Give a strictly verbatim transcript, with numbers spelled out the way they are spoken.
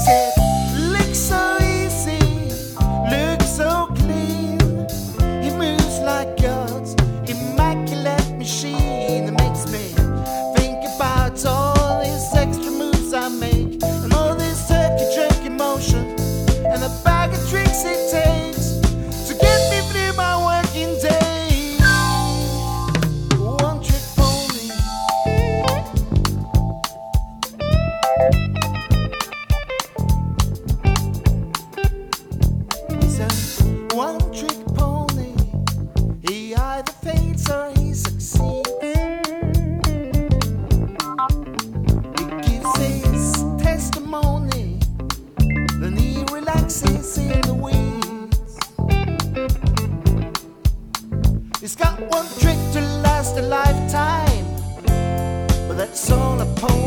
said, looks so easy, looks so clean. He moves like God's immaculate machine. It makes me think about all these extra moves I make, and all this turkey jerky motion, and the bag of tricks it takes to get me through my working day. One trick pony. He's a one trick pony. He either fails or he succeeds. He gives his testimony, then he relaxes in the weeds. He's got one trick to last a lifetime, but that's all a pony